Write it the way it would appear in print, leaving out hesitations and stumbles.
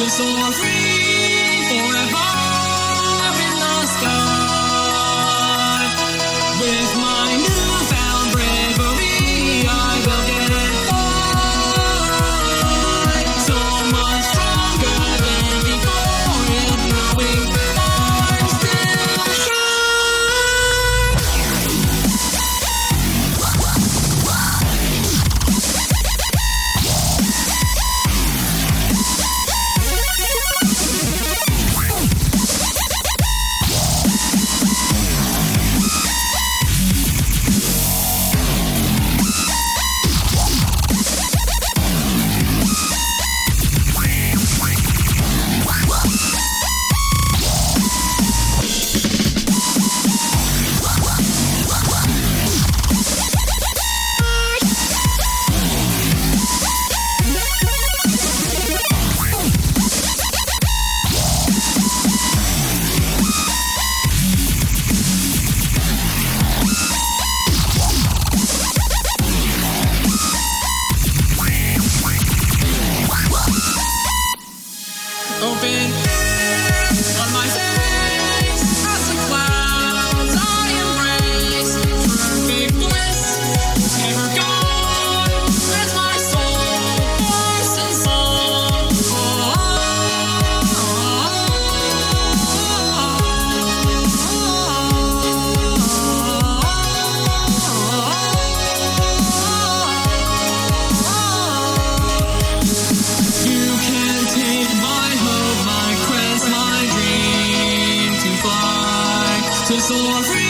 to soar free forever in the sky. With my newfound bravery, I will get by. So much stronger than before, and knowing I'm still open on my face as the clouds I embrace. Perfect bliss, never gone as my soul voice and song. You can't take my hope, my quest, my dream to fly, to soar free.